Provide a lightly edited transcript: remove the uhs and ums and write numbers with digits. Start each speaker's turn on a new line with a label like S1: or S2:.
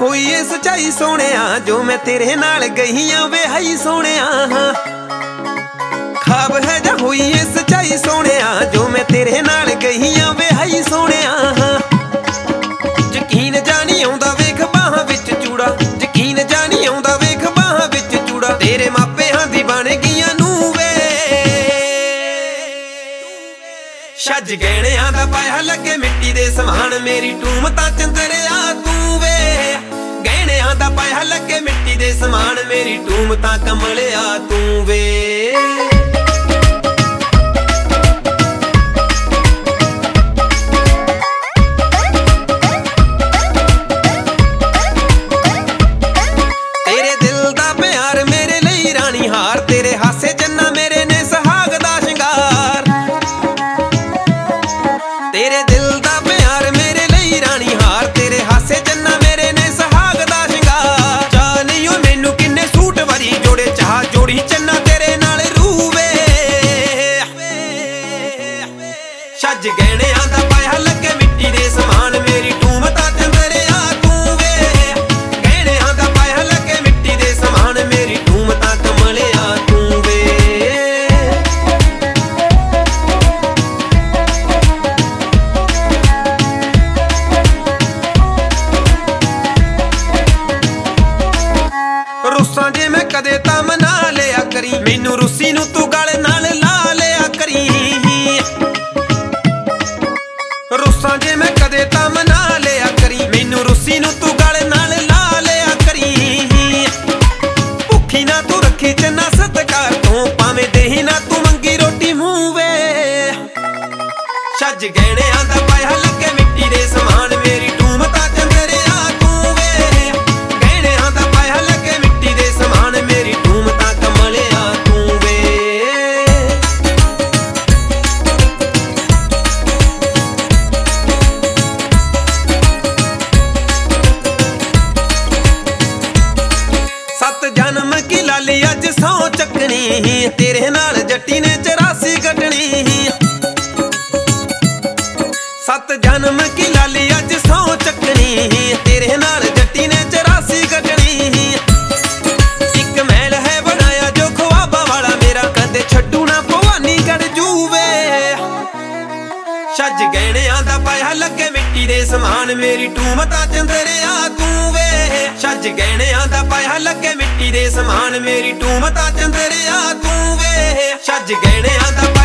S1: ਹੋਈ ਏ ਸਚਾਈ ਸੋਹਣਿਆ, ਜੋ ਮੈਂ ਤੇਰੇ ਨਾਲ ਗਈਆਂ ਵੇ ਹਾਈ ਸੋਹਣਿਆ। ਖਾਬ ਹੈ ਜਾਂ ਹੋਈ ਏ ਸਚਾਈ ਸੋਹਣਿਆ, ਜੋ ਮੈਂ ਤੇਰੇ ਨਾਲ ਗਈਆਂ ਵੇ ਹਾਈ ਸੋਹਣਿਆ। ਯਕੀਨ ਜਾਣੀ ਆਉਂਦਾ ਵੇਖ ਬਾਹਾਂ ਵਿੱਚ ਚੂੜਾ, ਯਕੀਨ ਜਾਣੀ ਆਉਂਦਾ ਵੇਖ ਬਾਹਾਂ ਵਿੱਚ ਚੂੜਾ, ਤੇਰੇ ਮਾਪਿਆਂ ਦੀ ਬਣ ਗਈਆਂ ਨੂੰ ਵੇ। ਛੱਜ ਗਹਿਣਿਆਂ ਦਾ ਪਾਇਆ ਲੱਗੇ ਮਿੱਟੀ ਦੇ ਸਮਾਨ, ਮੇਰੀ ਟੂਮ ਤਾਂ ਚੰਦਰਿਆ ਤੂੰ ਵੇ। ਗਹਿਣਿਆਂ ਦਾ ਪਾਇਆ ਲੱਗੇ ਮਿੱਟੀ ਦੇ ਸਮਾਨ, ਮੇਰੀ ਟੂਮ ਤਾਂ ਕਮਲਿਆ ਤੂੰ ਵੇ। ਤੇਰੇ ਦਿਲ ਦਾ ਪਿਆਰ ਮੇਰੇ ਲਈ ਰਾਣੀ ਹਾਰ, ਤੇਰੇ ਹਾਸੇ ਜੰਨਾ ਮੇਰੇ ਨੇ ਸੁਹਾਗ ਦਾ ਸ਼ਿੰਗਾਰ। ਤੇਰੇ ਦਿਲ ਦਾ ਪਿਆਰ ਮੇਰੇ ਲਈ ਰਾਣੀ ਹਾਰ, ਤੇਰੇ ਹਾਸੇ ਜੰਨਾ ਮੇਰੇ ਨੇ ਸੁਹਾਗ ਦਾ ਸ਼ਿੰਗਾਰ। ਚਾਹ ਨਹੀਂ ਓ ਮੈਨੂੰ ਕਿੰਨੇ ਸੂਟ ਵਰੀ ਜੋੜੇ, ਚਾਹ ਜੋੜੀ ਚੰਨਾ ਤੇਰੇ ਨਾਲ ਰੂਵੇ। ਛੱਜ ਗਹਿਣਿਆਂ ਦਾ ਪਾਇਆ ਲੱਗੇ ਮਿੱਟੀ ਦੇ ਸਮਾਨ, ਮੇਰੀ ਟੂਮ ਤਾਂ ਚੰਦਰਿਆ ਤੂੰ ਵੇ। ਗਹਿਣਿਆਂ ਦਾ ਪਾਇਆ ਲੱਗੇ ਮਿੱਟੀ ਦੇ ਸਮਾਨ, ਮੇਰੀ ਟੂਮ ਤਾਂ ਕਮਲਿਆ ਤੂੰ ਵੇ। ਰੁੱਸਾਂ ਜੇ ਮੈਂ ਕਦੇ ਤਾਂ ਮਨਾ ਲਿਆ ਕਰੀ, ਮੈਨੂੰ ਰੁੱਸੀ ਨੂੰ ਤੂੰ ਗਲ ਨਾਲ ਲਾ ਲਿਆ ਕਰੀ। ਰੁੱਸਾਂ ਜੇ ਮੈਂ ਕਦੇ ਤਾਂ ਮਨਾ ਲਿਆ ਕਰੀ, ਮੈਨੂੰ ਰੁੱਸੀ ਨੂੰ ਤੂੰ ਗਲ ਨਾਲ ਲਾ ਲਿਆ ਕਰੀ। ਭੁੱਖੀ ਨਾ ਤੂੰ ਰੱਖੀ ਚੰਨਾ ਸਤਿਕਾਰ ਤੋਂ, ਭਾਵੇਂ ਦੇਹੀ ਨਾ ਤੂੰ ਮੰਗੀ ਰੋਟੀ ਮੂੰਹ ਵੇ। ਛੱਜ ਗਹਿਣਿਆਂ ਦਾ ਪਾਇਆ ਲੱਗੇ ਮਿੱਟੀ ਦੇ ਸਮਾਨ, ਮੇਰੀ ਟੂਮ ਤਾਂ ਚੰਦਰਿਆ ਤੂੰ ਵੇ। ਗਹਿਣਿਆਂ ਦਾ ਪਾਇਆ ਲੱਗੇ ਮਿੱਟੀ ਦੇ ਸਮਾਨ, ਮੇਰੀ ਟੂਮ ਤਾਂ ਕਮਲਿਆ ਤੂੰ ਵੇ। ਸੱਤ ਜਨਮ ਕੀ ਲਾਲੀ ਅੱਜ ਸਹੁੰ ਚੱਕਣੀ, ਤੇਰੇ ਨਾਲ ਜੱਟੀ ਨੇ 84 ਕੱਟਣੀ। ਸੱਤ ਜਨਮ ਕੀ ਲਾਲੀ ਅੱਜ ਸਹੁੰ ਚੱਕਣੀ, ਤੇਰੇ ਨਾਲ ਜੱਟੀ ਨੇ 84 ਕੱਟਣੀ। ਇੱਕ ਮਹਿਲ ਹੈ ਬਣਾਇਆ ਜੋ ਖੁਆਬਾਂ ਵਾਲਾ, ਮੇਰਾ ਕਦੇ ਛੱਡੂ ਨਾ ਭਵਾਨੀ ਗੜ ਜੂਵੇ। ਛੱਜ ਗਹਿਣਿਆਂ ਦਾ ਪਾਇਆ ਲੱਗੇ ਮਿੱਟੀ ਦੇ ਸਮਾਨ, ਮੇਰੀ ਟੂਮ ਤਾਂ ਚੰਦਰਿਆ ਤੂੰ ਵੇ। ਛੱਜ ਗਹਿਣਿਆਂ ਦਾ ਪਾਇਆ ਲੱਗੇ ਮਿੱਟੀ ਦੇ ਸਮਾਨ, ਮੇਰੀ ਟੂਮ ਤਾਂ ਚੰਦਰਿਆ ਤੂੰ ਵੇ। ਛੱਜ ਗਹਿਣਿਆਂ ਦਾ